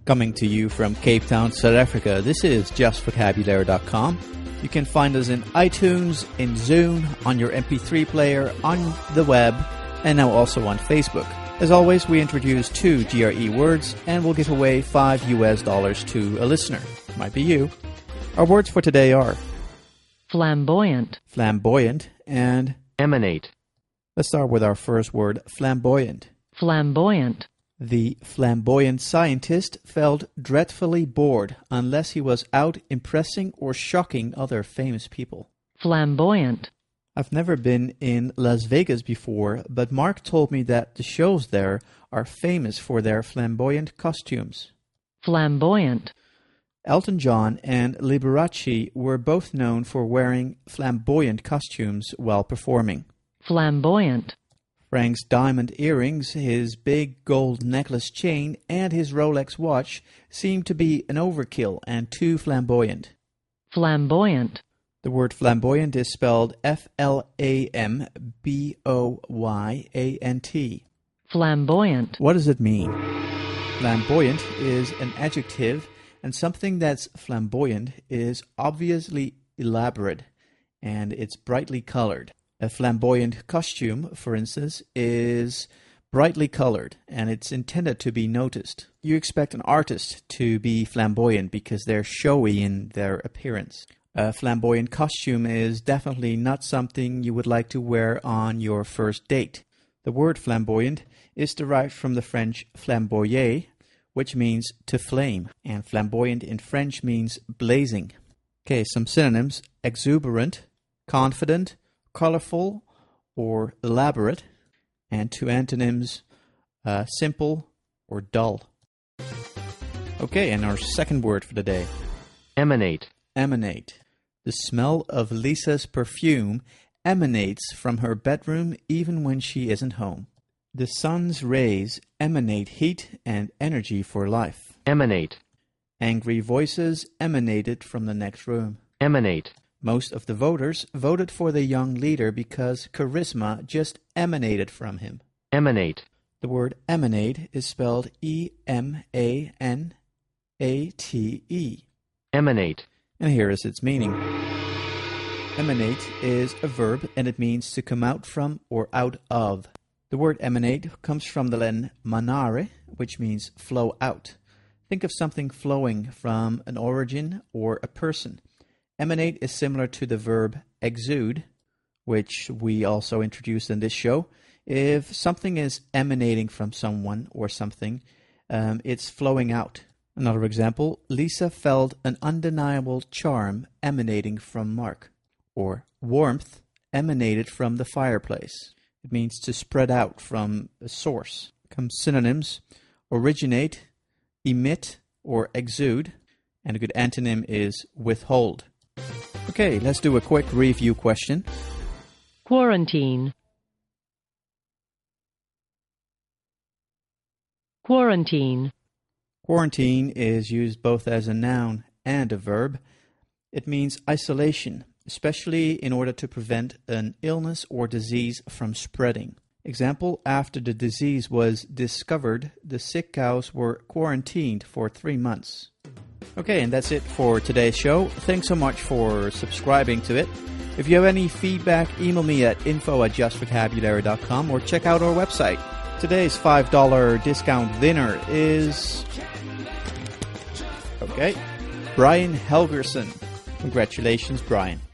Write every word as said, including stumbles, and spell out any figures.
Coming to you from Cape Town, South Africa, this is just vocabulary dot com. You can find us in iTunes, in Zune, on your M P three player, on the web, and now also on Facebook. As always, we introduce two G R E words, and we'll give away five U S dollars to a listener. Might be you. Our words for today are flamboyant, flamboyant, and emanate. Let's start with our first word, flamboyant. flamboyant, The flamboyant scientist felt dreadfully bored unless he was out impressing or shocking other famous people. flamboyant, I've never been in Las Vegas before, but Mark told me that the shows there are famous for their flamboyant costumes. flamboyant, Elton John and Liberace were both known for wearing flamboyant costumes while performing. flamboyant, Frank's diamond earrings, his big gold necklace chain, and his Rolex watch seemed to be an overkill and too flamboyant. flamboyant, The word flamboyant is spelled F L A M B O Y A N T. flamboyant, What does it mean? Flamboyant is an adjective, and something that's flamboyant is obviously elaborate, and it's brightly colored. A flamboyant costume, for instance, is brightly colored, and it's intended to be noticed. You expect an artist to be flamboyant because they're showy in their appearance. A flamboyant costume is definitely not something you would like to wear on your first date. The word flamboyant is derived from the French flamboyer, which means to flame, and flamboyant in French means blazing. Okay, some synonyms: exuberant, confident, colorful, or elaborate, and two antonyms, uh, simple or dull. Okay, and our second word for the day. Emanate. Emanate. The smell of Lisa's perfume emanates from her bedroom even when she isn't home. The sun's rays emanate heat and energy for life. Emanate. Angry voices emanated from the next room. Emanate. Most of the voters voted for the young leader because charisma just emanated from him. Emanate. The word emanate is spelled E M A N A T E. Emanate. And here is its meaning. Emanate is a verb, and it means to come out from or out of. The word emanate comes from the Latin manare, which means flow out. Think of something flowing from an origin or a person. Emanate is similar to the verb exude, which we also introduced in this show. If something is emanating from someone or something, um, it's flowing out. Another example, Lisa felt an undeniable charm emanating from Mark. Or warmth emanated from the fireplace. It means to spread out from a source. Come synonyms: originate, emit, or exude. And a good antonym is withhold. Okay, let's do a quick review question. quarantine, quarantine, Quarantine is used both as a noun and a verb. It means isolation, especially in order to prevent an illness or disease from spreading. Example, after the disease was discovered, the sick cows were quarantined for three months. Okay, and that's it for today's show. Thanks so much for subscribing to it. If you have any feedback, email me at info at just vocabulary dot com or check out our website. Today's five dollars discount winner is... Okay, Brian Helgerson. Congratulations, Brian.